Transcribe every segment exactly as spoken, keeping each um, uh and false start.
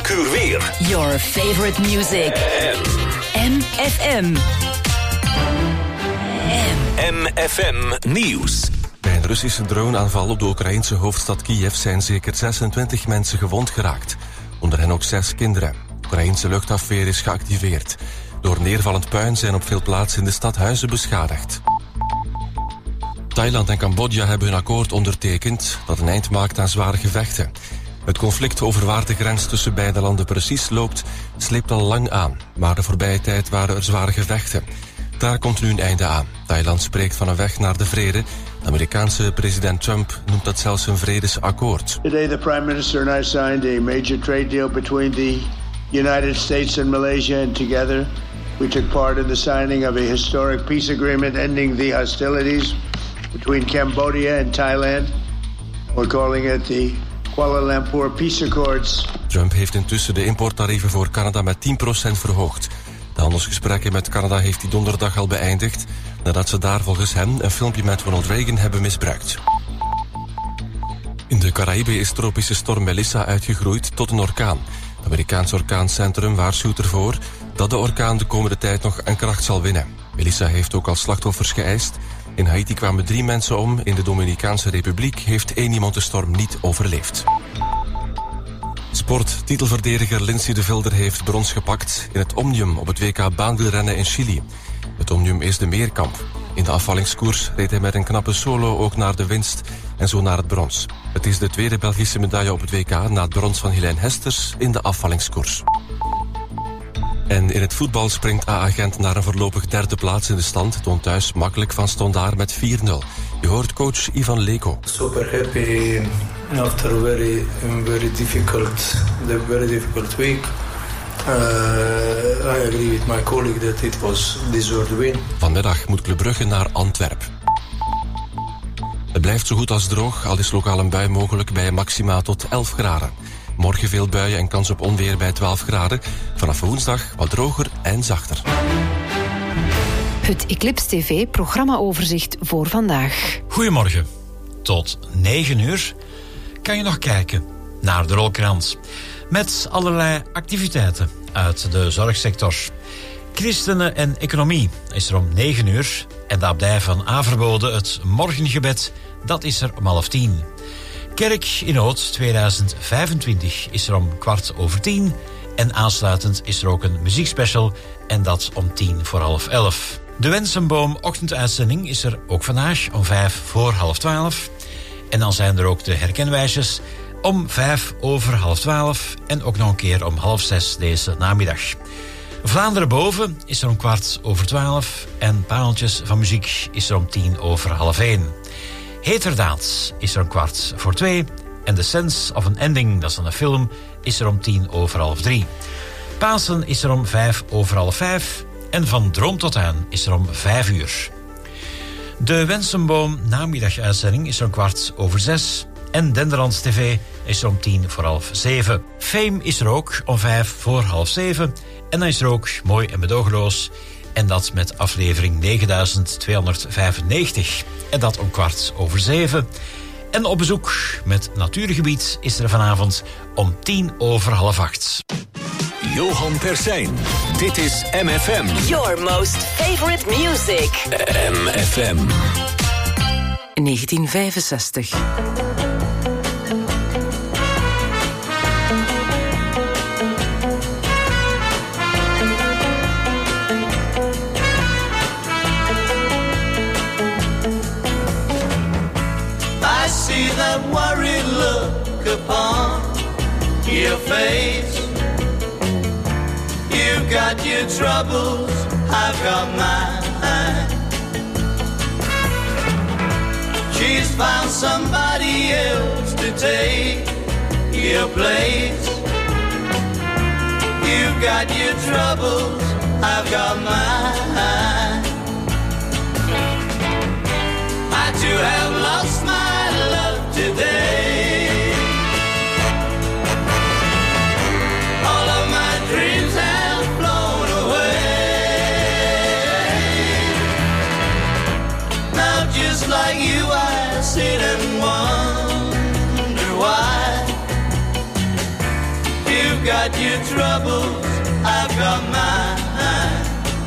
elk uur weer. Your favorite music. M F M. M F M Nieuws. Bij een Russische droneaanval op de Oekraïnse hoofdstad Kiev zijn zeker zesentwintig mensen gewond geraakt. Onder hen ook zes kinderen. De Oekraïnse luchtafweer is geactiveerd. Door neervallend puin zijn op veel plaatsen in de stad huizen beschadigd. Thailand en Cambodja hebben hun akkoord ondertekend dat een eind maakt aan zware gevechten. Het conflict over waar de grens tussen beide landen precies loopt, sleept al lang aan. Maar de voorbije tijd waren er zware gevechten. Daar komt nu een einde aan. Thailand spreekt van een weg naar de vrede. De Amerikaanse president Trump noemt dat zelfs een vredesakkoord. Today the Prime Minister and I signed a major trade deal between the United States and Malaysia, and together we took part in the signing of a historic peace agreement ending the hostilities between Cambodia and Thailand. We're calling it the Kuala Lumpur Peace Accords. Trump heeft intussen de importtarieven voor Canada met tien procent verhoogd. De handelsgesprekken met Canada heeft hij donderdag al beëindigd, nadat ze daar volgens hem een filmpje met Ronald Reagan hebben misbruikt. In de Caraïben is tropische storm Melissa uitgegroeid tot een orkaan. Het Amerikaanse orkaancentrum waarschuwt ervoor dat de orkaan de komende tijd nog aan kracht zal winnen. Melissa heeft ook al slachtoffers geëist. In Haiti kwamen drie mensen om. In de Dominicaanse Republiek heeft één iemand de storm niet overleefd. Sport. Titelverdediger Lindsay de Vilder heeft brons gepakt in het Omnium op het W K baanwielrennen in Chili. Het Omnium is de meerkamp. In de afvallingskoers reed hij met een knappe solo ook naar de winst en zo naar het brons. Het is de tweede Belgische medaille op het W K na het brons van Helene Hesters in de afvallingskoers. En in het voetbal springt A A Gent naar een voorlopig derde plaats in de stand. Het won thuis makkelijk van Standaard met vier nul. Je hoort coach Ivan Leko. Super happy after a very, very difficult, the very difficult week. Uh, I agree with my colleague that it was deserved win. Vanmiddag moet Club Brugge naar Antwerpen. Het blijft zo goed als droog, al is lokaal een bui mogelijk bij maxima tot elf graden. Morgen veel buien en kans op onweer bij twaalf graden. Vanaf woensdag wat droger en zachter. Het Eclipse T V-programmaoverzicht voor vandaag. Goedemorgen. Tot negen uur kan je nog kijken naar de Rolkrans. Met allerlei activiteiten uit de zorgsector. Christenen en economie is er om negen uur. En de abdij van Averbode, het morgengebed, dat is er om half tien. Kerk in Oud tweeduizend vijfentwintig is er om kwart over tien. En aansluitend is er ook een muziekspecial. En dat om tien voor half elf. De Wensenboom ochtenduitzending is er ook vandaag om vijf voor half twaalf. En dan zijn er ook de herkenwijsjes om vijf over half twaalf. En ook nog een keer om half zes deze namiddag. Vlaanderen boven is er om kwart over twaalf. En Pareltjes van muziek is er om tien over half één. Heterdaad is er om kwart voor twee. En The Sense of an Ending, dat is dan een film, is er om tien over half drie. Pasen is er om vijf over half vijf. En Van Droom tot aan is er om vijf uur. De Wensenboom namiddaguitzending is er om kwart over zes. En Denderlands T V is er om tien voor half zeven. Fame is er ook om vijf voor half zeven. En dan is er ook Mooi en Medogeloos. En dat met aflevering negenduizend tweehonderdvijfennegentig. En dat om kwart over zeven. En op bezoek met Natuurgebied is er vanavond om tien over half acht. Johan Persijn. Dit is M F M. Your most favorite music. M F M. negentien vijfenzestig. See that worried look upon your face. You've got your troubles, I've got mine. She's found somebody else to take your place. You've got your troubles, I've got mine. I too have lost my love today. All of my dreams have flown away. Now just like you I sit and wonder why you've got got your troubles, I've got mine.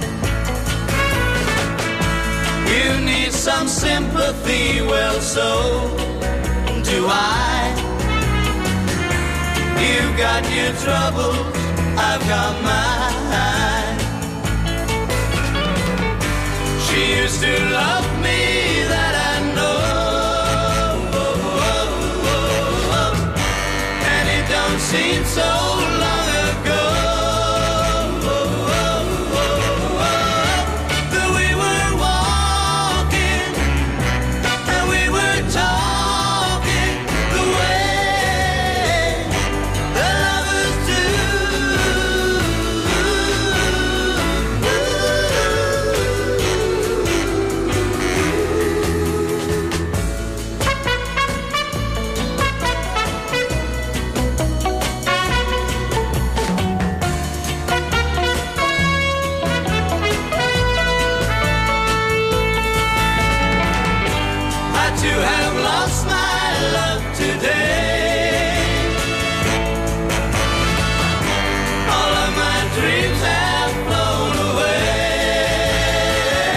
You need some sympathy, well, so do I. You got your troubles, I've got mine. She used to love me, that I know, and it don't seem so long ago that we were walking and we were talking the way the lovers do. To have lost my love today, all of my dreams have flown away,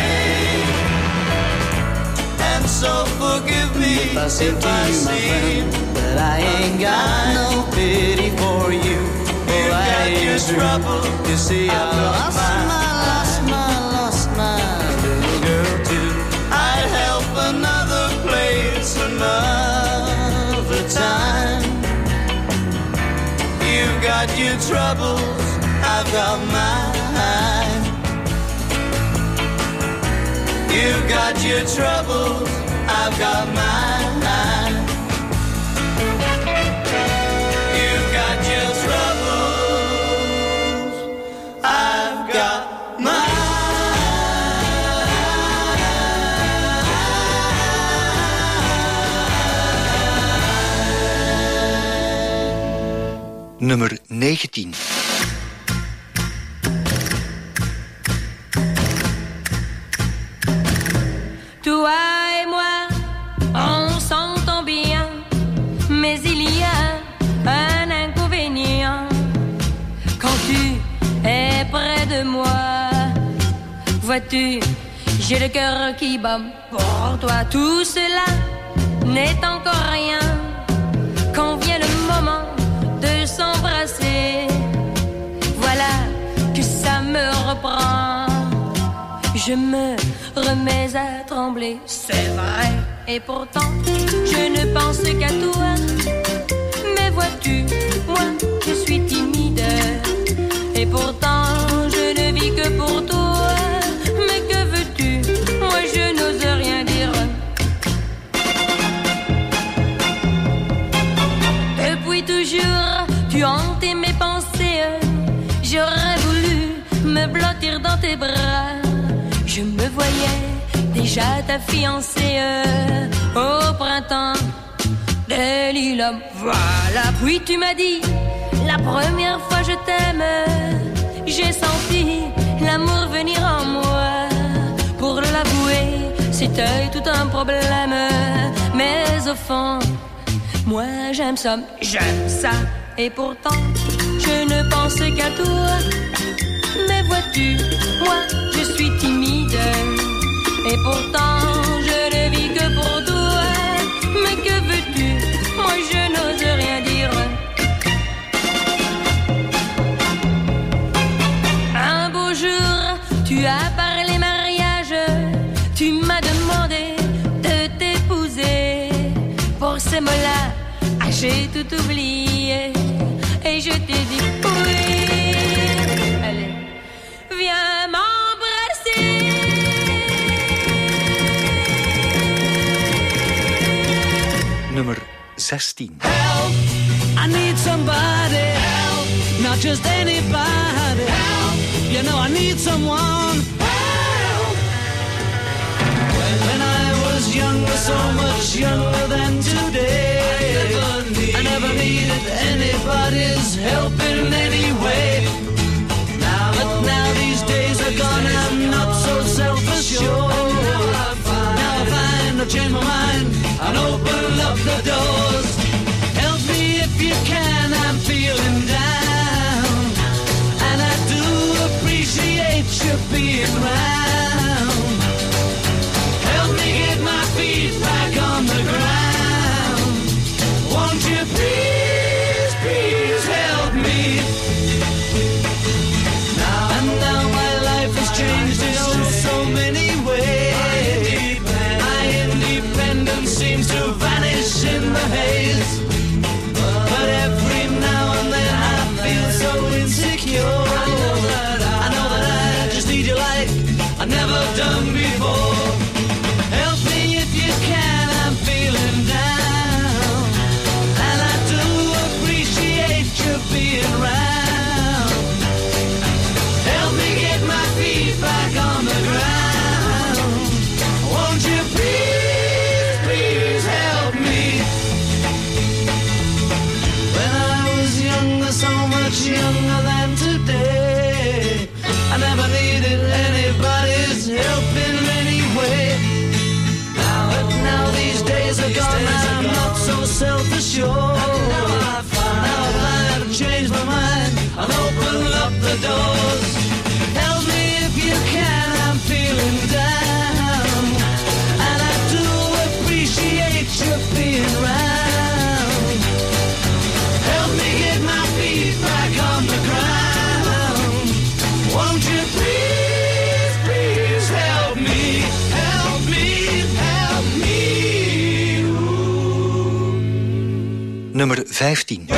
and so forgive me if I seem that I ain't got no pity for you. You got your trouble, you see I lost my, lost my, lost my little girl too. I'd help another place another time. You've got your troubles, I've got mine. You've got your troubles, I've got mine. You've got your troubles, I've got mine. Nummer negentien. Toi et moi, on s'entend bien, mais il y a un inconvénient. Quand tu es près de moi, vois-tu, j'ai le cœur qui bat pour toi. Tout cela n'est encore rien. Quand vient le moment de s'embrasser, voilà que ça me reprend. Je me remets à trembler, c'est vrai, et pourtant je ne pense qu'à toi. Mais vois-tu, moi je suis timide, et pourtant je ne vis que pour toi. Mais que veux-tu, moi je n'ose rien dire. Depuis toujours tu hantais mes pensées, j'aurais voulu me blottir dans tes bras. Je me voyais déjà ta fiancée au printemps de Lille. Voilà, puis tu m'as dit la première fois je t'aime. J'ai senti l'amour venir en moi. Pour l'avouer, c'était tout un problème. Mais au fond, moi j'aime ça, j'aime ça. Et pourtant, je ne pense qu'à toi. Mais vois-tu, moi je suis timide, et pourtant je ne vis que pour toi. Mais que veux-tu, moi je n'ose rien dire. Un beau jour, tu as parlé mariage. Tu m'as demandé de t'épouser. Pour ces mots-là, ah, j'ai tout oublié. Et je t'ai dit oui. Allez, viens m'embrasser. Nummer zestien. Help, I need somebody. Help, not just anybody. Help, you know I need someone. Help. When I was younger, so much younger than today, I never, need, I never needed anybody's help in any way. Now, but now these days are gone, I'm not so self-assured. Now I find, now I find I've changed my mind and open up the doors. Help me if you can, I'm feeling down. it round. Help me get my feet back on the ground. Won't you please, please help me? Now and now my life has changed in oh so many ways. My independence seems to vanish in the haze. But every now and then I feel so insecure. I know that I, I know that I just need you like I've never done before. Help me if you can, I'm feeling down. And I do appreciate you being around. Help me get my feet back on the ground. Won't you please, please help me? When I was younger, so much younger than today, I never needed anybody's help in any way. Now, but now these days are gone, I'm not so self-assured. Now I find I've changed my mind, I'll open up the doors. Help me if you can, I'm feeling down. And I do appreciate you being around. Help me get my feet back on the ground. Won't you please, please help me, help me, help me. Nummer vijftien.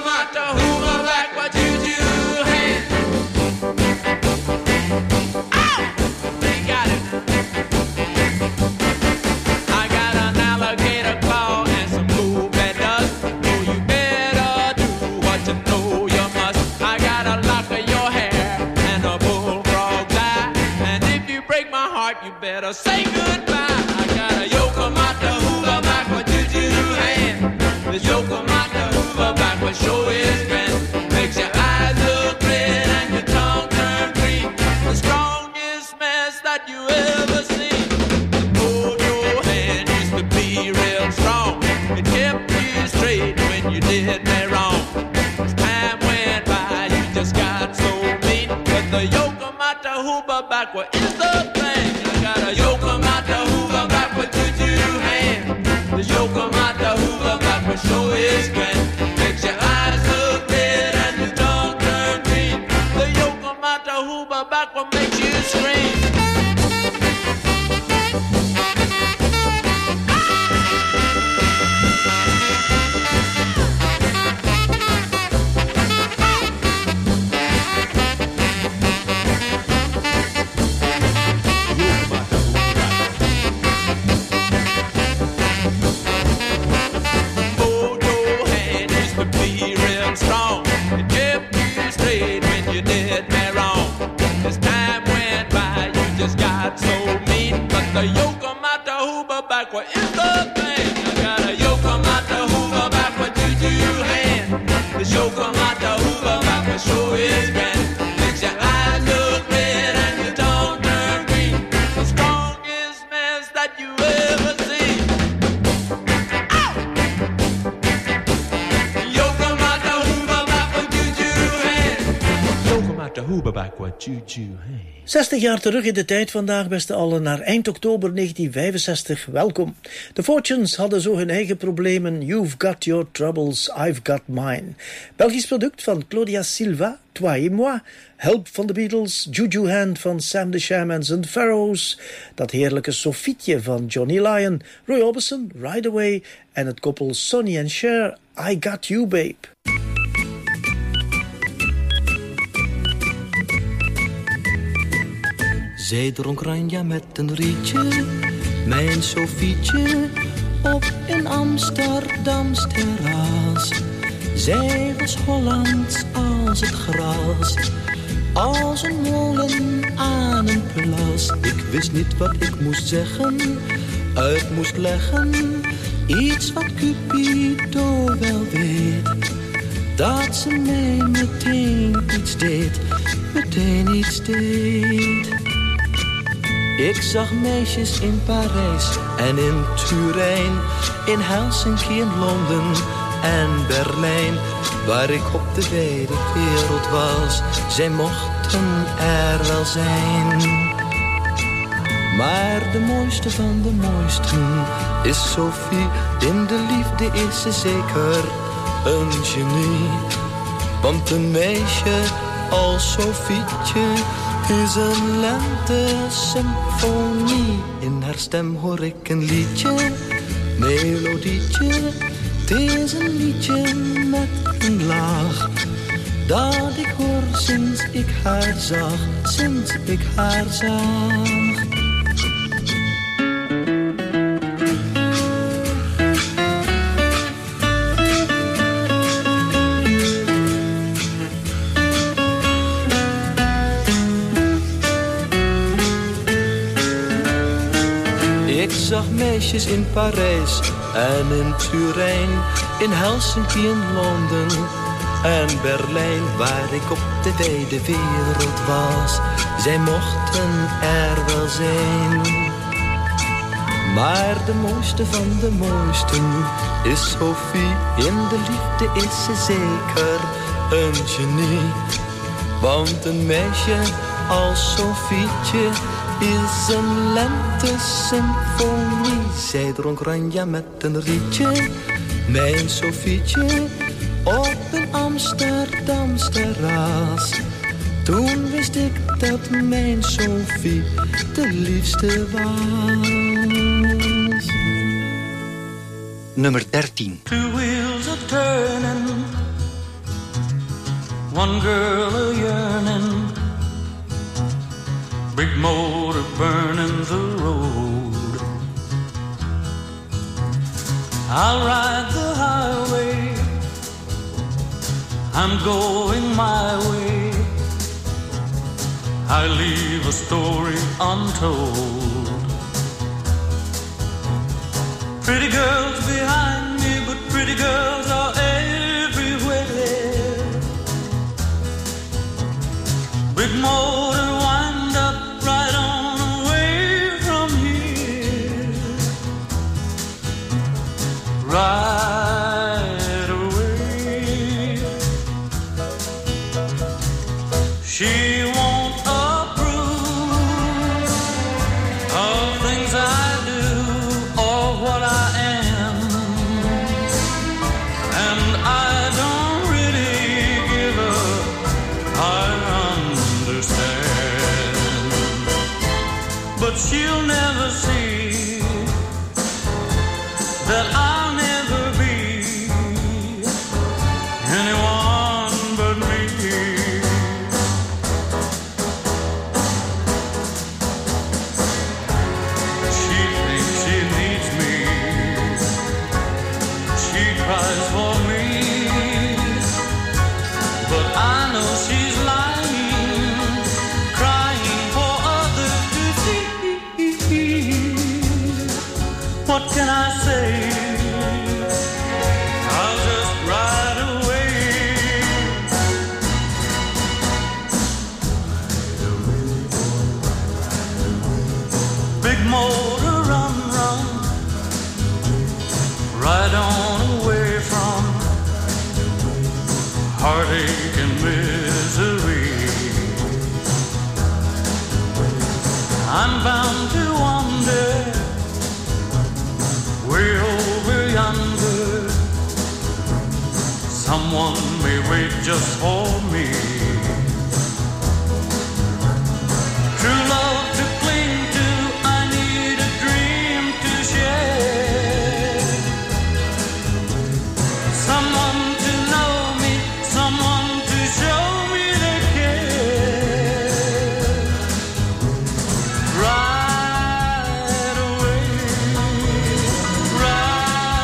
Better say goodbye. I got a Yokomata Hoover back with juju hand. This Yokomata Hoover back with show is grand. Makes your eyes look red and your tongue turn green. The strongest mess that you ever seen. Hold your hand used to be real strong. It kept you straight when you did me wrong. As time went by, you just got so mean. But the Yokomata Hoover back with is the thing. Got a Yokomata Hoover back with juju hand. The Yokomata Hoover back with show is grand. Makes your eyes look red and your tongue turn green. The Yokomata Hoover back will make you scream. Strong. It kept you straight when you did me wrong. As time went by, you just got so mean. But the Yokomata Hoover back, what is the thing? I got a Yokomata Hoover back with juju hand. The Yokomata Hoover back with show is grand. Makes your eyes look red and your tongue turn green. The strongest mess that you ever seen. De Hoover back with juju hand. zestig jaar terug in de tijd vandaag, beste allen, naar eind oktober negentien vijfenzestig. Welkom. De Fortunes hadden zo hun eigen problemen. You've got your troubles, I've got mine. Belgisch product van Claudia Silva, Toi et moi. Help van de Beatles, Juju Hand van Sam the Sham en zijn Pharaohs. Dat heerlijke Sofietje van Johnny Lyon, Roy Orbison, Ride Away en het koppel Sonny en Cher, I Got You Babe. Zij dronk Ranja met een rietje, mijn Sofietje, op een Amsterdams terras. Zij was Hollands als het gras, als een molen aan een plas. Ik wist niet wat ik moest zeggen, uit moest leggen, iets wat Cupido wel weet. Dat ze mij meteen iets deed, meteen iets deed. Ik zag meisjes in Parijs en in Turijn, in Helsinki en Londen, en Berlijn, waar ik op de wijde wereld was. Zij mochten er wel zijn. Maar de mooiste van de mooisten is Sophie. In de liefde is ze zeker een genie. Want een meisje als Sofietje is een lente-symfonie. In haar stem hoor ik een liedje, melodietje. Het is een liedje met een laag dat ik hoor sinds ik haar zag, sinds ik haar zag. Ik zag meisjes in Parijs en in Turijn, in Helsinki, in Londen en Berlijn, waar ik op de wijde wereld was. Zij mochten er wel zijn. Maar de mooiste van de mooisten is Sophie. In de liefde is ze zeker een genie. Want een meisje als Sofietje is een lente-symfonie. Zij dronk ranja met een rietje, mijn Sofietje, op een Amsterdams terras. Toen wist ik dat mijn Sophie de liefste was. Nummer dertien. Two wheels are turning, one girl a yearning, big motor burning the road. I'll ride the highway, I'm going my way. I leave a story untold. Pretty girls behind me, but pretty girls are everywhere. Big motor wind up right on away from here. Right away. She won't approve of things I do or what I am, and I don't really give up, I understand. But she'll never see that I'll never be anyone but me. She thinks she needs me, she cries for me, but I know she's lying, crying for others to see. What can I say? I'll just ride away. Big motor run, run, right on away from heartache and misery. I'm bound to wander way over yonder. Someone may wait just for me. True love to cling to, I need a dream to share. Someone to know me, someone to show me they care. Right away,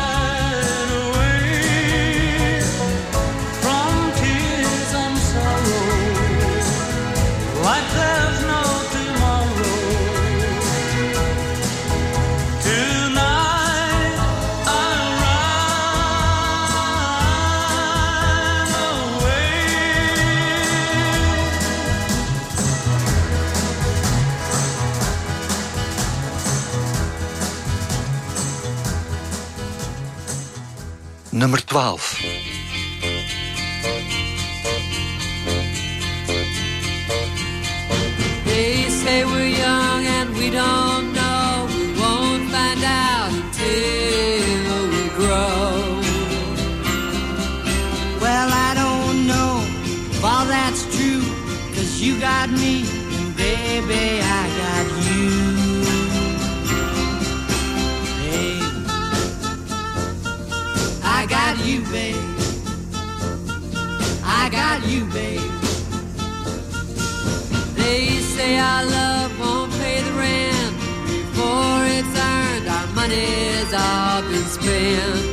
right away, from tears and sorrow. nummer twaalf. They say we're young and we don't know. We won't find out until we grow. Well, I don't know if all that's true, 'cause you got me, and baby, I got you. Babe, I got you, babe. I got you, babe. They say our love won't pay the rent before it's earned. Our money's all been spent.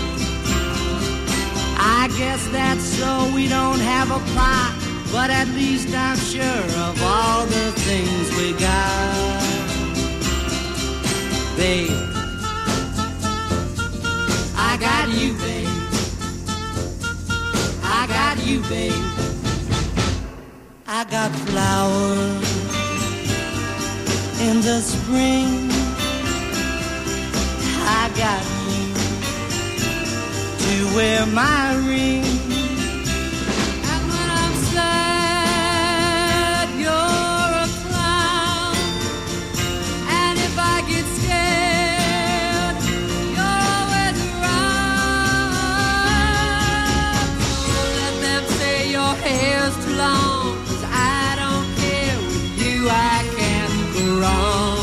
I guess that's so we don't have a plot, but at least I'm sure of all the things we got. Babe, I got you, babe. I got you, babe. I got flowers in the spring. I got you to wear my ring. And when I'm sad, you're a clown. And if I get scared, you're always around. So let them say your hair's too long. I can't go wrong.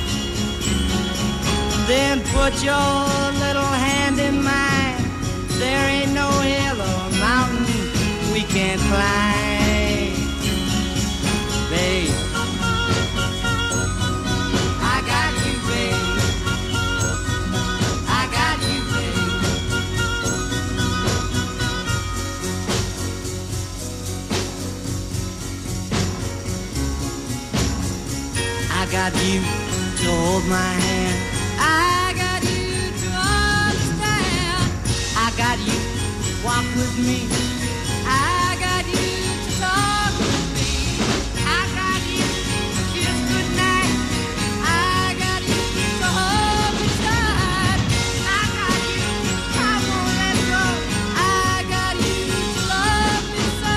Then put your little hand in mine. There ain't no hill or mountain we can't climb. Babe, I got you, babe. I got you, babe. I got you to hold my hand. I got you to understand. I got you to walk with me. I got you to talk with me. I got you to kiss goodnight. I got you to hold me tight. I got you, I won't let go. I got you to love me so.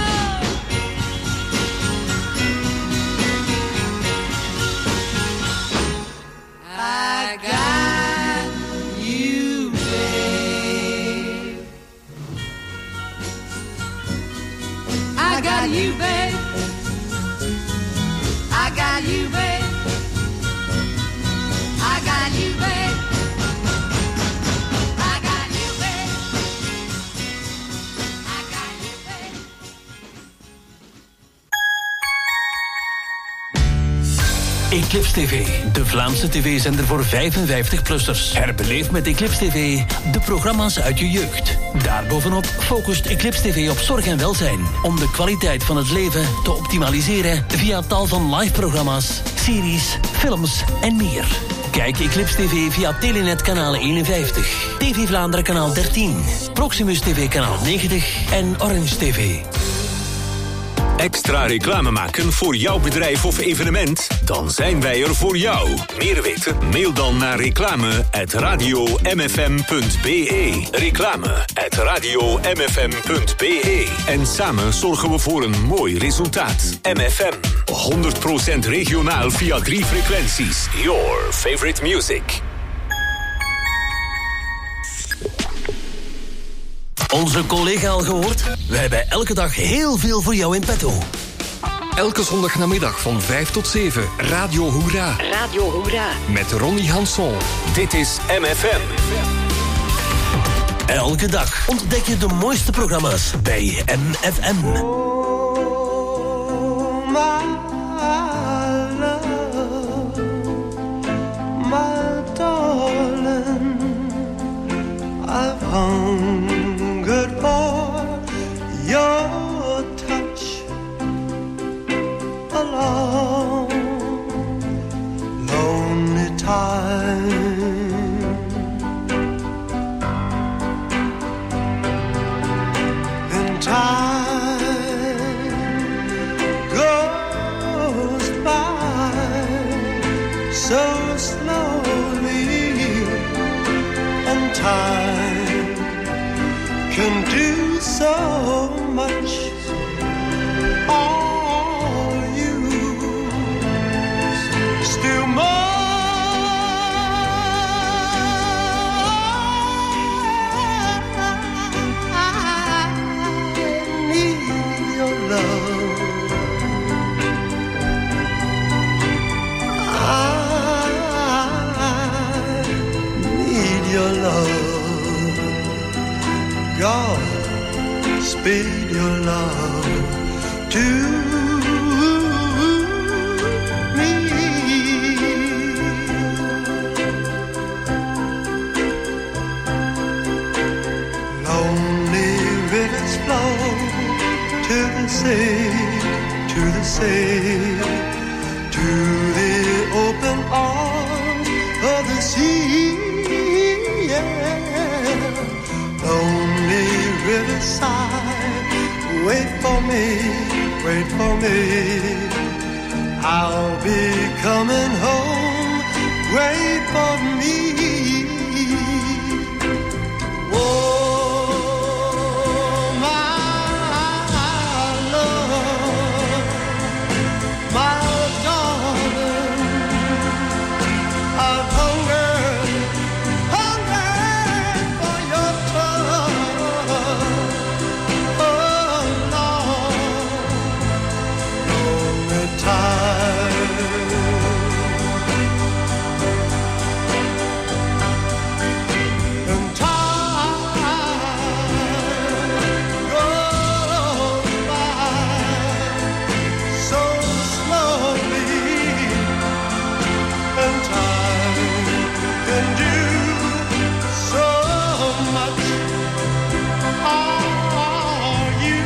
I got you, babe. I got you, babe. I got you, babe. I got you, babe. I got you, babe. I got you, babe. Eclipse T V, de Vlaamse tv-zender voor vijfenvijftig-plussers. Herbeleef met Eclipse T V de programma's uit je jeugd. Daarbovenop focust Eclipse T V op zorg en welzijn, om de kwaliteit van het leven te optimaliseren via tal van live-programma's, series, films en meer. Kijk Eclipse T V via Telenet kanaal eenenvijftig, T V Vlaanderen kanaal dertien, Proximus T V kanaal negentig en Orange T V. Extra reclame maken voor jouw bedrijf of evenement? Dan zijn wij er voor jou. Meer weten? Mail dan naar reclame at radio m f m punt b e. Reclame at radio m f m punt b e. En samen zorgen we voor een mooi resultaat. M F M, honderd procent regionaal via drie frequenties. Your favorite music. Onze collega al gehoord? Wij hebben elke dag heel veel voor jou in petto. Elke zondagnamiddag van vijf tot zeven, Radio Hoera. Radio Hoera. Met Ronnie Hanson. Dit is M F M. Elke dag ontdek je de mooiste programma's bij M F M. Oh, my love, my darling, I've hungered for your touch a long, lonely time. Then time goes by so slowly, and time can do so much. Are you still more? God, speed your love to me. Lonely rivers flow to the sea, to the sea, to the open arms of the sea. Lonely riverside, wait for me, wait for me. I'll be coming home, wait for me. Oh, my love, my darling, I've hungered, hungered for your touch. Oh, Lord, lonely time. And time goes by so slowly, and time can do so much. Are you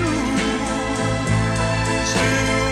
still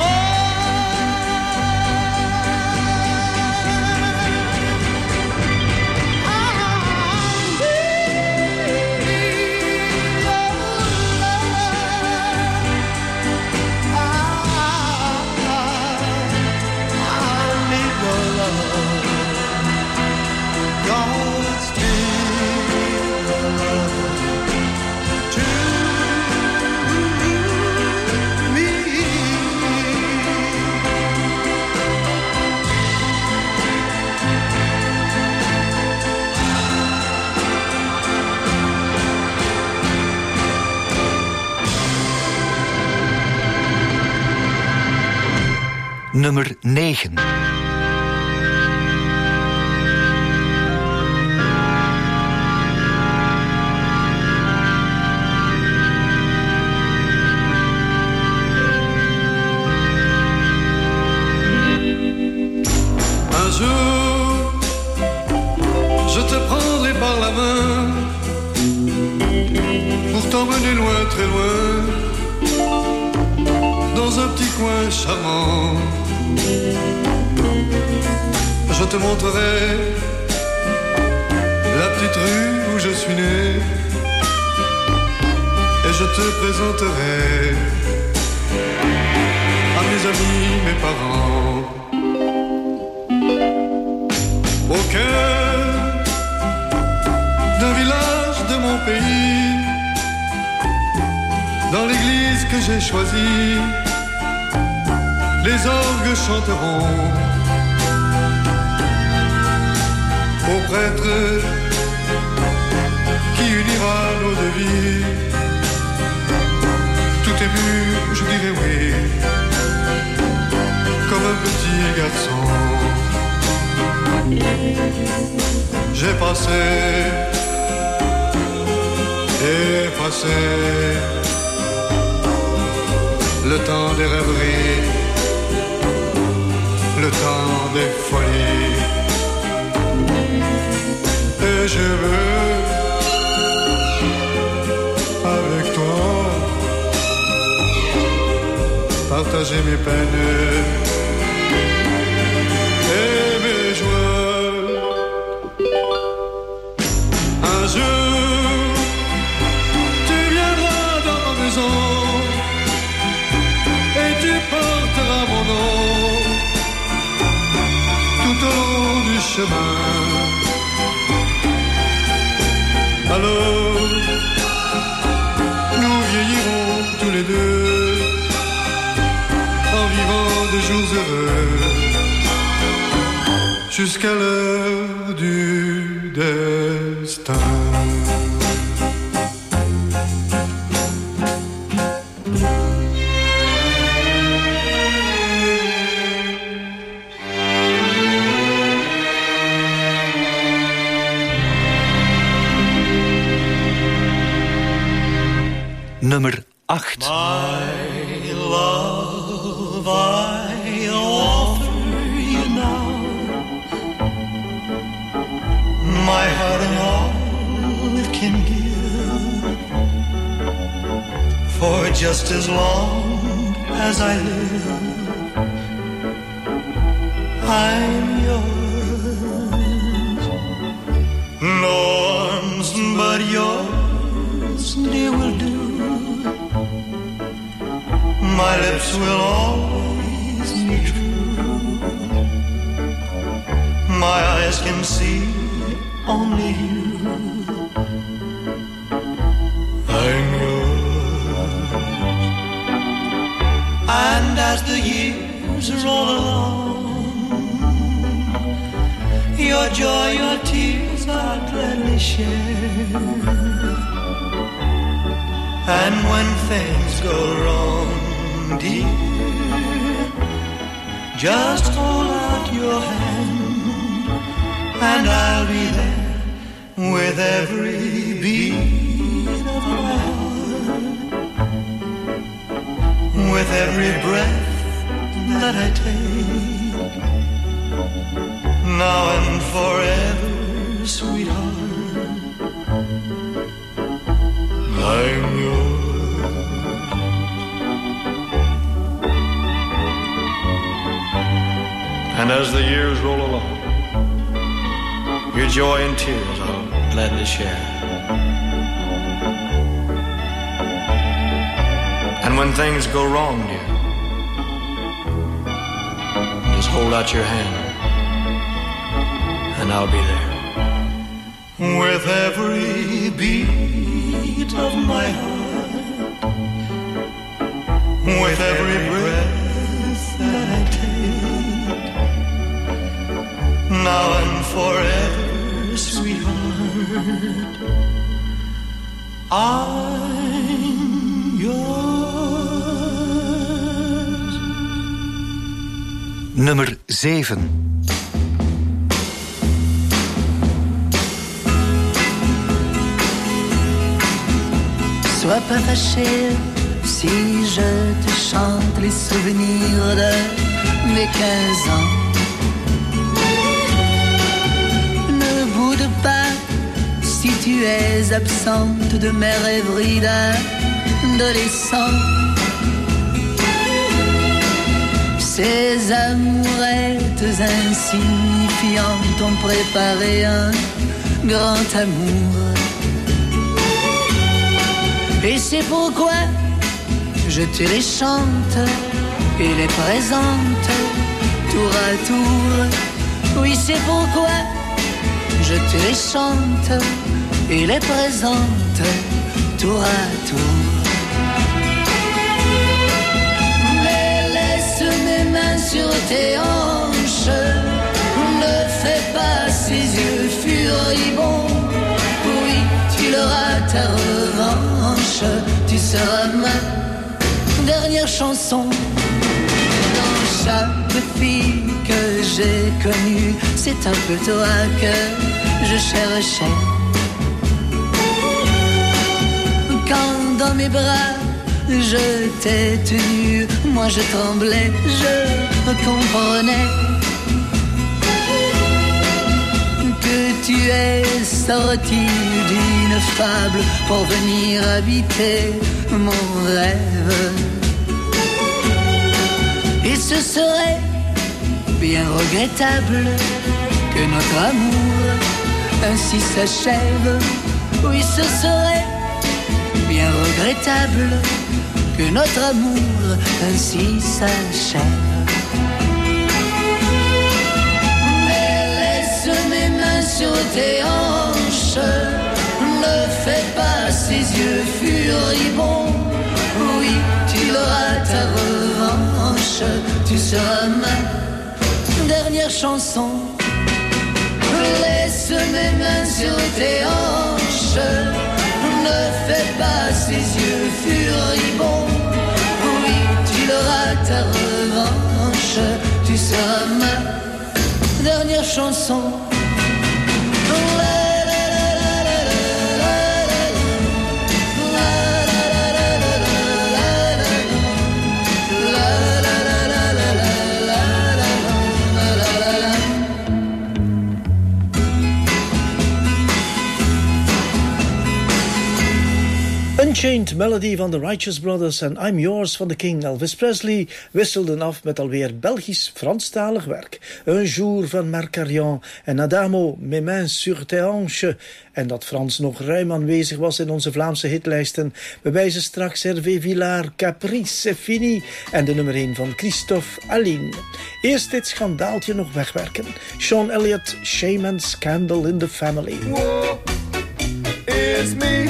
Nummer negen. Un jour, je te prendrai par la main pour t'emmener loin, très loin, dans un petit coin charmant. Je te montrerai la petite rue où je suis né et je te présenterai à mes amis, mes parents. Au cœur d'un village de mon pays, dans l'église que j'ai choisie, les orgues chanteront. Au prêtre qui unira nos deux vies, tout ému, je dirai oui, comme un petit garçon. J'ai passé, effacé le temps des rêveries, le temps des folies. Et je veux, avec toi, partager mes peines et mes joies. Un jour, tu viendras dans ma maison et tu porteras mon nom tout au long du chemin. Alors, heureux jusqu'à l'heure du destin. Nummer acht. My love, I offer you now my heart and all it can give. For just as long as I live, I'm yours. No arms but yours, dear, will do. My lips will always be true. My eyes can see only you. I'm yours. And as the years roll along, your joy, your tears I'll gladly share. And when things go wrong, dear, just hold out your hand, and I'll be there with every beat of my heart, with every breath that I take, now and forever, sweetheart, I'm yours. And as the years roll along, your joy and tears I'll gladly share. And when things go wrong, dear, just hold out your hand, and I'll be there. With every beat of my heart, with every breath that I take, now and forever, sweetheart, I'm yours. Nummer zeven. Sois pas fâché si je te chante les souvenirs de mes quinze ans. Ne boude pas si tu es absente de mes rêveries d'adolescent. Ces amourettes insignifiantes ont préparé un grand amour. Et c'est pourquoi je te les chante et les présente tour à tour. Oui, c'est pourquoi je te les chante et les présente tour à tour. Mais laisse mes mains sur tes hanches, ne fais pas ces yeux furibonds. Oui, tu l'auras ta revanche, tu seras ma dernière chanson. Dans chaque fille que j'ai connue, c'est un peu toi que je cherchais. Quand dans mes bras je t'ai tenue, moi je tremblais, je comprenais que tu es sorti d'une fable pour venir habiter mon rêve. Et ce serait bien regrettable que notre amour ainsi s'achève. Oui, ce serait bien regrettable que notre amour ainsi s'achève. Sur tes hanches, ne fais pas ces yeux furibonds. Oui, tu auras ta revanche, hanches, tu seras ma dernière chanson. Laisse mes mains sur tes hanches, ne fais pas ces yeux furibonds. Oui, tu l'auras ta revanche, tu seras ma dernière chanson. Unchained Melody van de Righteous Brothers en I'm Yours van The King. Elvis Presley wisselden af met alweer Belgisch-Franstalig werk. Un jour van Marc Carian en Adamo, Mes mains sur tes hanches. En dat Frans nog ruim aanwezig was in onze Vlaamse hitlijsten, bewijzen straks Hervé Villard, Caprice, c'est fini en de nummer één van Christophe Aline. Eerst dit schandaaltje nog wegwerken. Sean Elliott, Shame and Scandal in the Family. Whoa, it's me.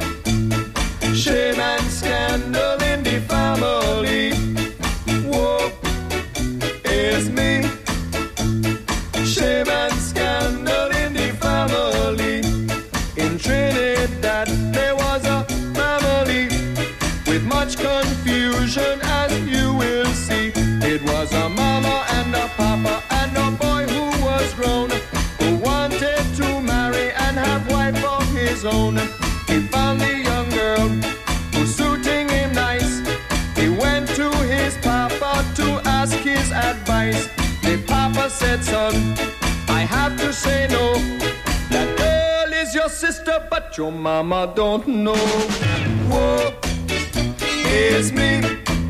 Shame and scandal in the family. Whoa, it's me. Shame and scandal in the family. In Trinidad there was a family with much confusion, as you will see. It was a mama and a papa and a boy who was grown, who wanted to marry and have wife of his own. He found the young girl who's suiting him nice. He went to his papa to ask his advice. The papa said, son, I have to say no. That girl is your sister, but your mama don't know. Whoa, it's me.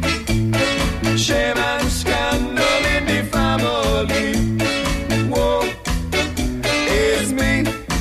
Shame and scandal in the family. Whoa, it's me.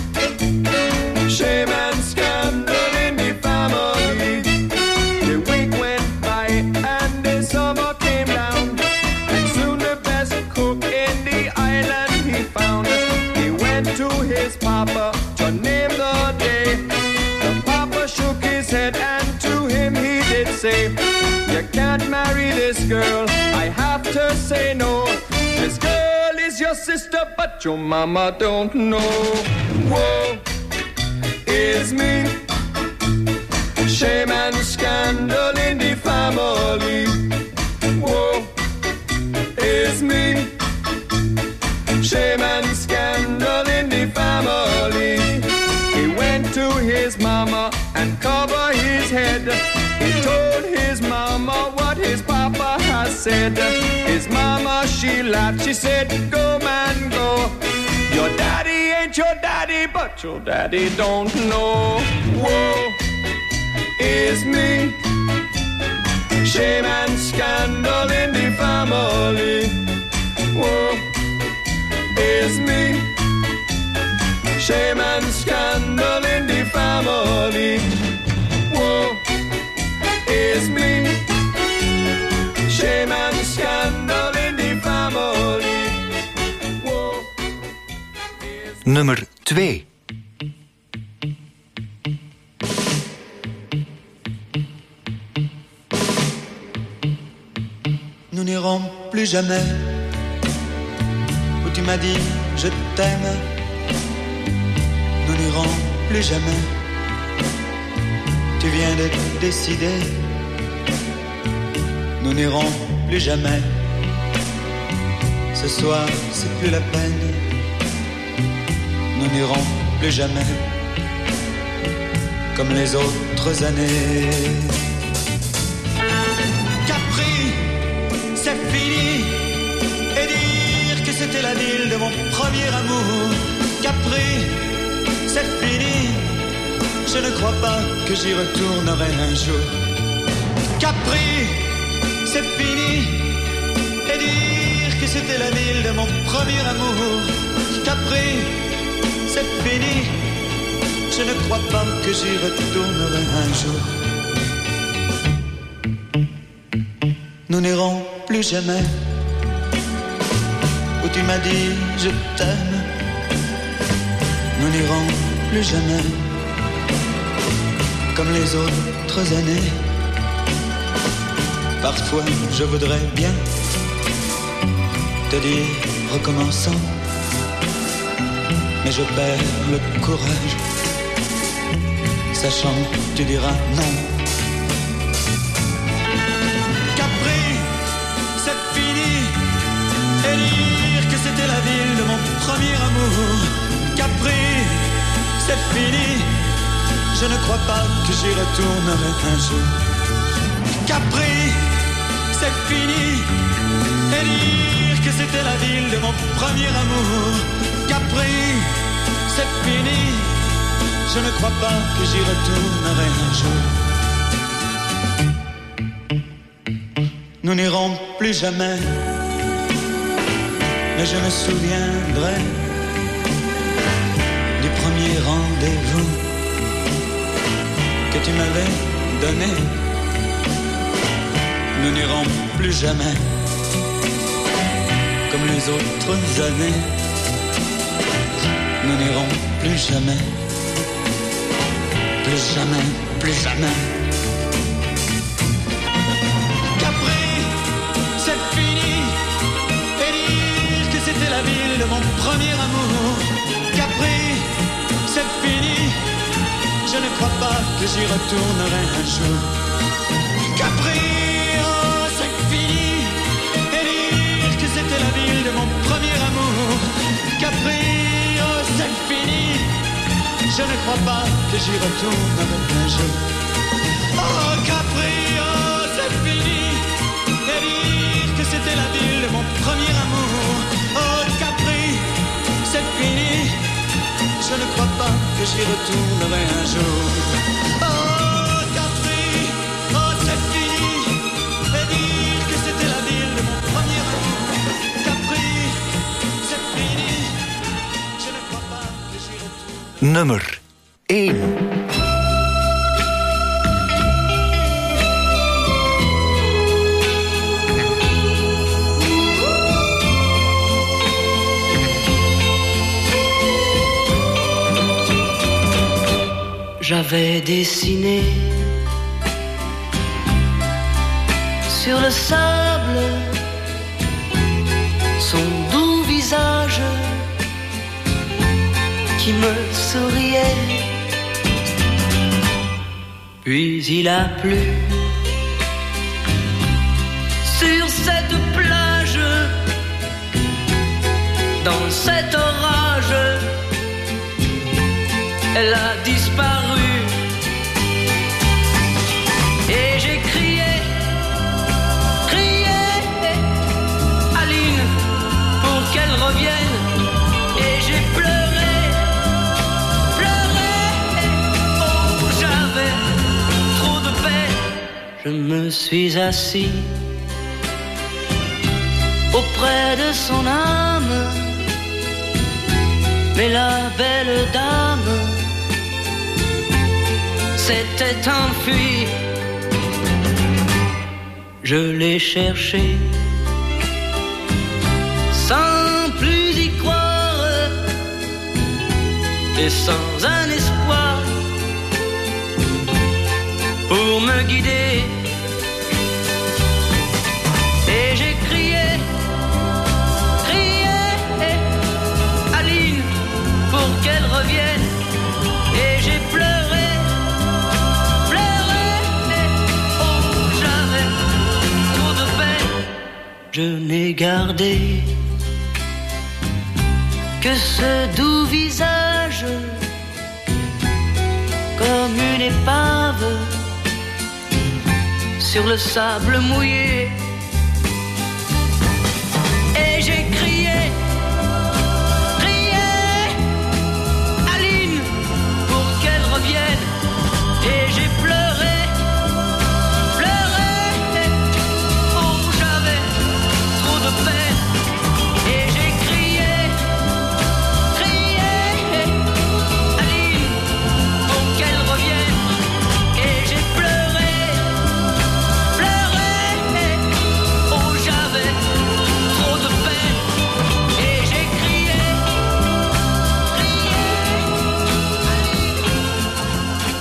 Shame and scandal in the family. The week went by and the summer came down, and soon the best cook in the island he found. He went to his papa to name the day. The papa shook his head and to him he did say, you can't marry this girl, I have to say no. This girl is your sister, but your mama don't know. Whoa, it's me. Shame and scandal in the family. Whoa, it's me. Shame and scandal in the family. He went to his mama and covered his head. He told his mama what his papa has said. His mama, she laughed, she said, go man, go. Your daddy ain't your daddy, but your daddy don't know. Whoa, it's me. Shame and scandal in the family. Whoa, it's me. Shame and scandal in the family. Whoa, it's me. Shame and scandal in the family. Whoa. Nummer twee. Nous n'irons plus jamais où tu m'as dit je t'aime. Nous n'irons plus jamais. Tu viens de décider. Nous n'irons plus jamais. Ce soir, c'est plus la peine. Nous n'irons plus jamais comme les autres années. Capri, c'est fini. Et dire que c'était la ville de mon premier amour. Capri, c'est fini. Je ne crois pas que j'y retournerai un jour. Capri, c'est fini. Et dire que c'était la ville de mon premier amour. Capri, c'est fini. Je ne crois pas que j'y retournerai un jour. Nous n'irons plus jamais où tu m'as dit je t'aime. Nous n'irons plus jamais comme les autres années. Parfois je voudrais bien te dire recommençons, mais je perds le courage, sachant que tu diras non. Capri, c'est fini, et dire que c'était la ville de mon premier amour. Capri, c'est fini, je ne crois pas que j'y retournerai un jour. Capri, c'est fini, et dire que c'était la ville de mon premier amour. Capri, c'est fini, je ne crois pas que j'y retournerai un jour. Nous n'irons plus jamais, mais je me souviendrai du premier rendez-vous que tu m'avais donné. Nous n'irons plus jamais comme les autres années. Nous n'irons plus jamais, plus jamais, plus jamais. Capri, c'est fini, et dire que c'était la ville de mon premier amour. Capri, c'est fini, je ne crois pas que j'y retournerai un jour. Capri, oh, c'est fini, et dire que c'était la ville de mon premier amour. Capri, oh, c'est fini, je ne crois pas que j'y retournerai un jour. Oh, Capri, oh, c'est fini, et dire que c'était la ville de mon premier amour. Oh, Capri, c'est fini, je ne crois pas que j'y retournerai un jour. Oh, Capri, oh, c'est fini, et dire que c'était la ville de mon premier amour. Capri, c'est fini, je ne crois pas que j'y retournerai. Nummer één. J'avais dessiné sur le sable son doux visage qui me souriait. Puis il a plu sur cette plage, dans cet orage, elle a disparu. Et j'ai crié, crié, Aline, pour qu'elle revienne. Et j'ai pleuré, pleuré, oh, j'avais trop de peine. Je me suis assis auprès de son âme, mais la belle dame s'était enfuie. Je l'ai cherché sans plus y croire et sans un espoir pour me guider. Et j'ai crié, crié, Aline, pour qu'elle revienne. Et j'ai pleuré, pleuré, oh, j'avais trop de peine. Je n'ai gardé que ce doux visage, comme une épave sur le sable mouillé. Et j'ai crié, crié, Aline, pour qu'elle revienne. Et j'ai pleuré, pleuré, oh, j'avais trop de peine. Et j'ai crié, crié, Aline, pour qu'elle revienne. Et j'ai pleuré, pleuré, oh, j'avais trop de peine. Et j'ai crié, crié, Aline, pour qu'elle revienne.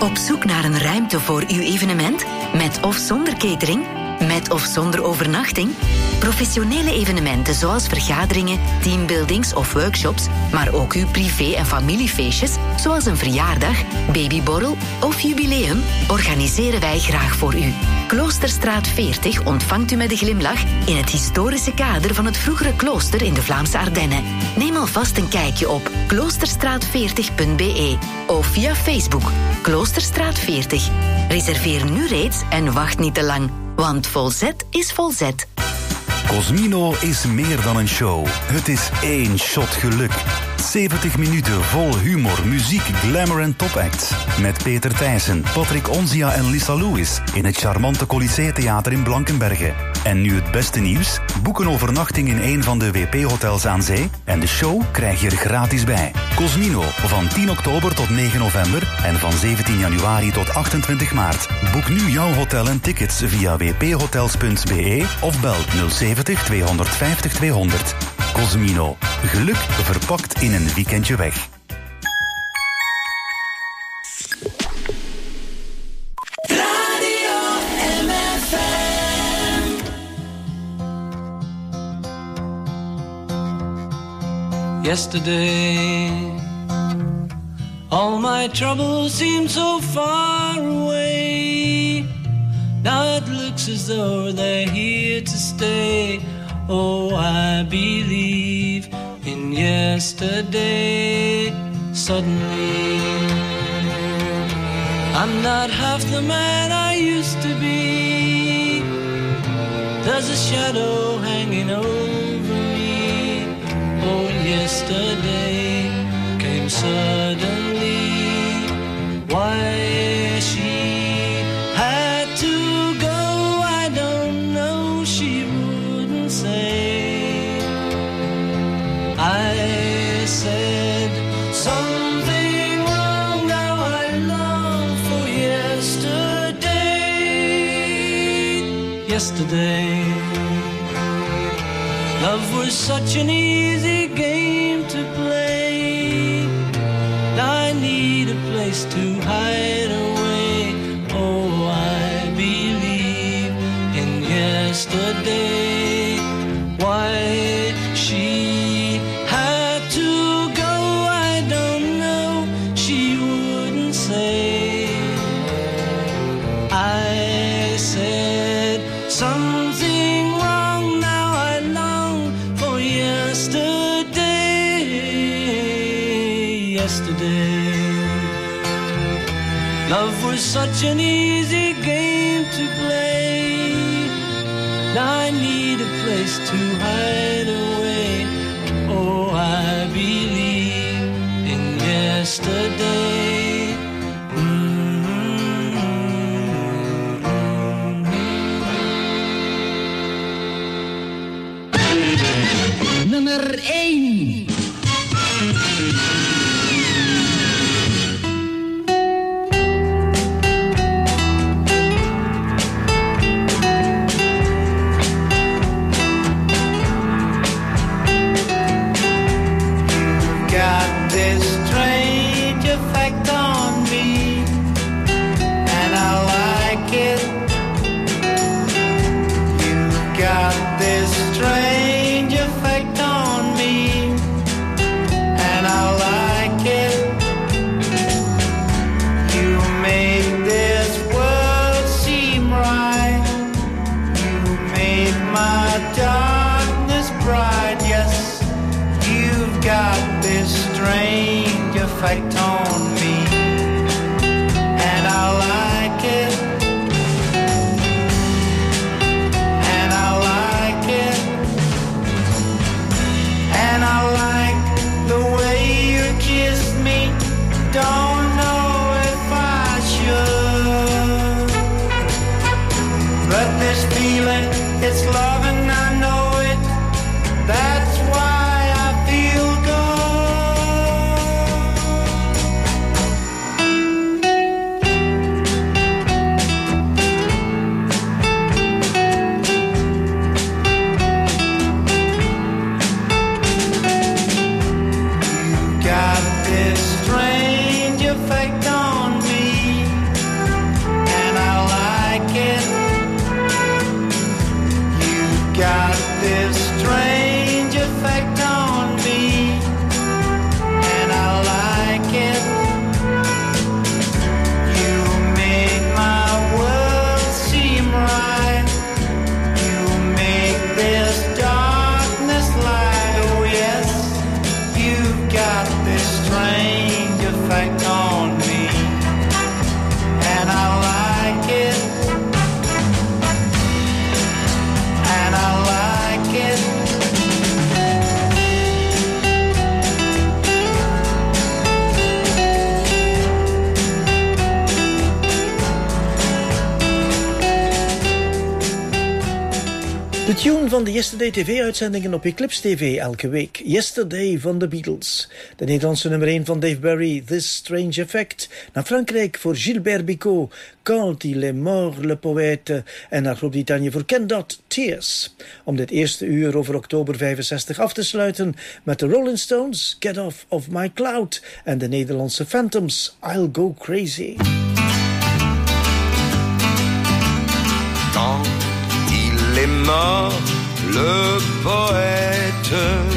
Op zoek naar een ruimte voor uw evenement? Met of zonder catering? Met of zonder overnachting? Professionele evenementen zoals vergaderingen, teambuildings of workshops, maar ook uw privé- en familiefeestjes, zoals een verjaardag, babyborrel of jubileum, organiseren wij graag voor u. Kloosterstraat veertig ontvangt u met een glimlach in het historische kader van het vroegere klooster in de Vlaamse Ardennen. Neem alvast een kijkje op kloosterstraat veertig punt b e of via Facebook Kloosterstraat veertig. Reserveer nu reeds en wacht niet te lang, want Volzet is Volzet. Cosmino is meer dan een show. Het is één shot geluk. zeventig minuten vol humor, muziek, glamour en topacts. Met Peter Thijssen, Patrick Onzia en Lisa Lewis in het charmante Colisée Theater in Blankenberge. En nu het beste nieuws. Boek een overnachting in een van de W P-hotels aan zee en de show krijg je er gratis bij. Cosmino, van tien oktober tot negen november en van zeventien januari tot achtentwintig maart. Boek nu jouw hotel en tickets via w p hotels punt b e of bel nul zeventig tweehonderdvijftig tweehonderd. Cosmino. Geluk verpakt in een weekendje weg. Yesterday, all my troubles seemed so far away. Now it looks as though they're here to stay. Oh, I believe in yesterday. Suddenly, I'm not half the man I used to be. There's a shadow hanging over me. Oh, yesterday came suddenly. Why she had to go, I don't know, she wouldn't say. I said something wrong, now I long for yesterday. Yesterday, love was such an easy game to play. I need a place to hide away. Oh, I believe in yesterday. Why she had to go, I don't know, she wouldn't say. I said something wrong, now I long for yesterday. Yesterday, love was such an easy game to play. Now I need a place to hide away. Oh, I believe in yesterday. Mm-hmm. Nummer één. Effect on me, and I like it, and I like it, and I like the way you kiss me. Don't know if I should, but this feeling, it's love and I know it. That's why I feel good. De tune van de Yesterday T V-uitzendingen op Eclipse T V elke week. Yesterday van de Beatles. De Nederlandse nummer één van Dave Berry, This Strange Effect. Naar Frankrijk voor Gilbert Bicot, Quand il est mort le poète. En naar Groot-Brittannië voor Ken Dodd, Tears. Om dit eerste uur over oktober vijfenzestig af te sluiten met de Rolling Stones, Get Off of My Cloud. En de Nederlandse Phantoms, I'll Go Crazy. Quand il est mort, le poète.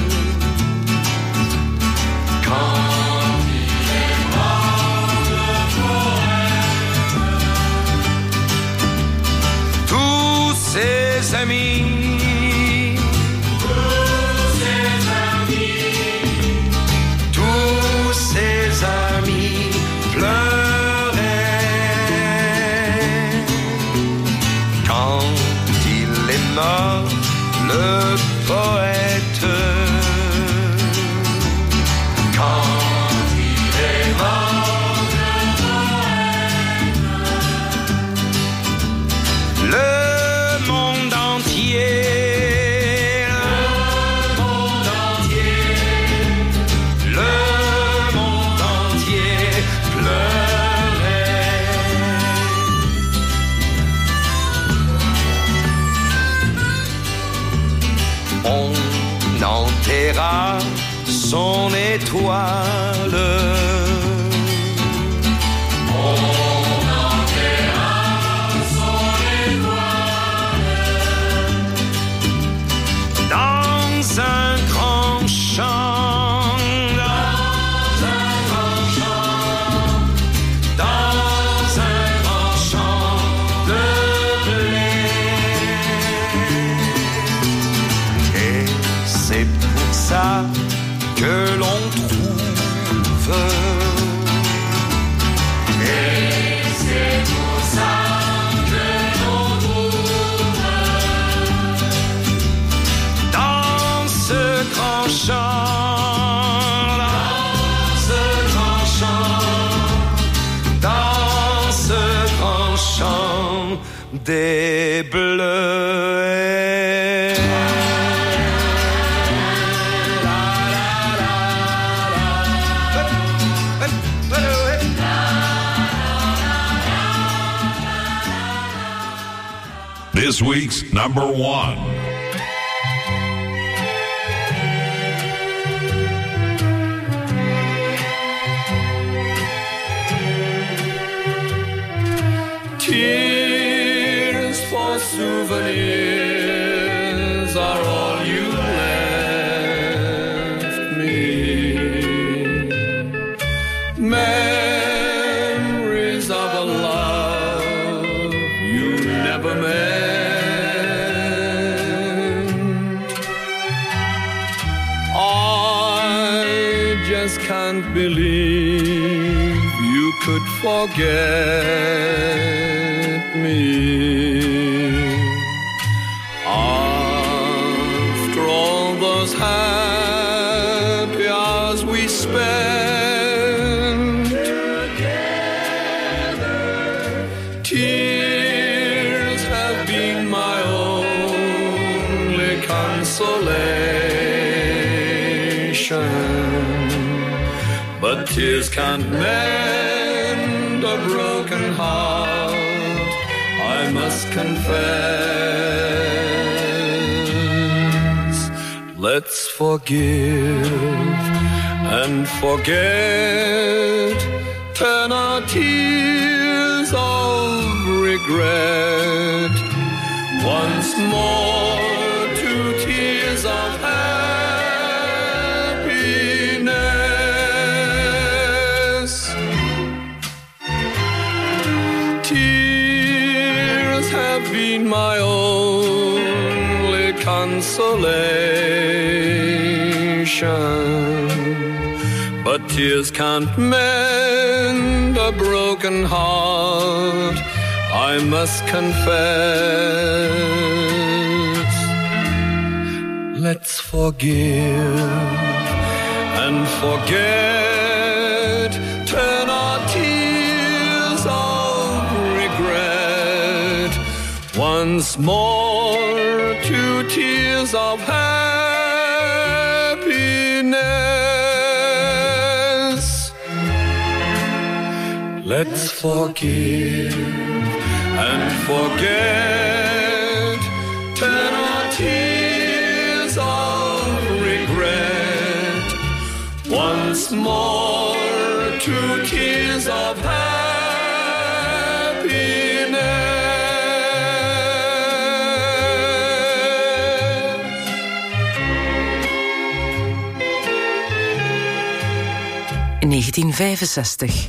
Quand il est mort, le poète. Tous ses amis, tous ses amis, tous ses amis pleuraient. Quand il est mort, le poète. Quand il est mort, le poète. Le monde entier, le monde entier, le monde entier pleurait. On enterra son étoile. On enterra son étoile dans un grand champ, dans un grand champ, dans un grand champ de blé. Et c'est pour ça que l'on trouve. Et c'est pour ça que l'on trouve dans ce grand champ, dans ce grand champ, dans ce grand champ des bleuets. This week's number one. Tears for souvenirs are all you left me. Memories of a love you never meant. I just can't believe you could forget me. After all those happy hours we spent together, tears have been my only consolation. But tears can't mend a broken heart, I must confess. Let's forgive and forget, turn our tears of regret once more to tears of happiness. Tears have been my only consolation, but tears can't mend a broken heart, I must confess. Let's forgive and forget, turn our tears of regret once more two tears of happiness. Let's forgive and forget. Turn our tears of regret. Once more, two tears of happiness. negentien vijfenzestig.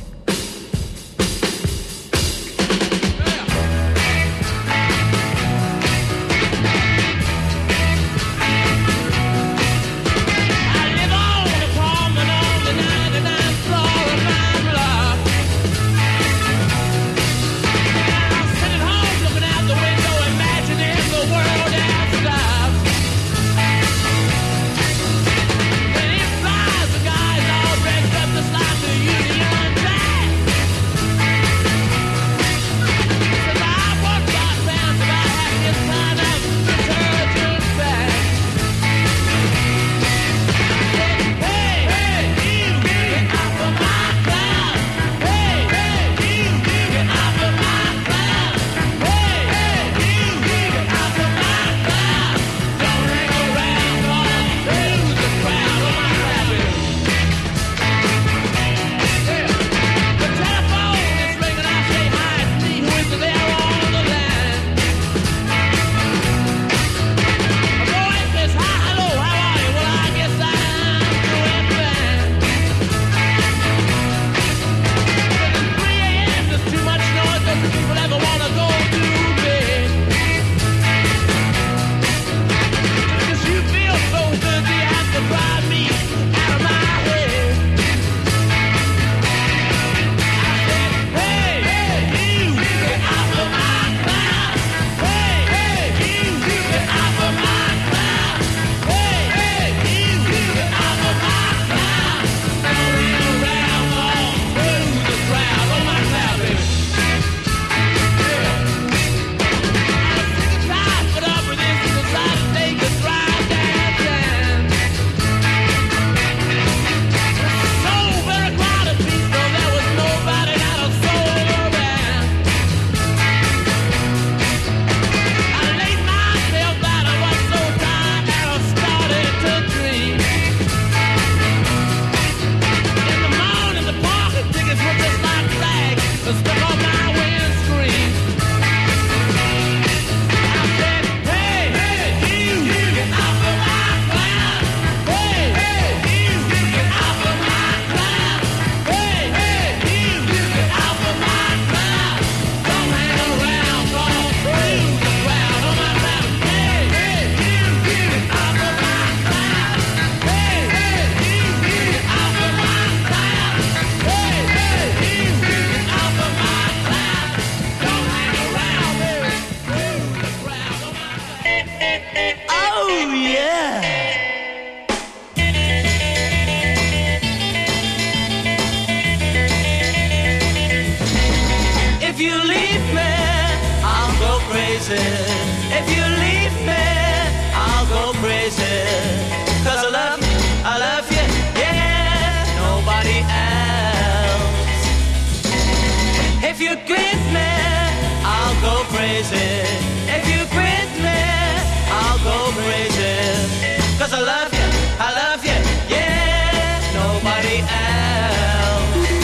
If you leave me, I'll go crazy.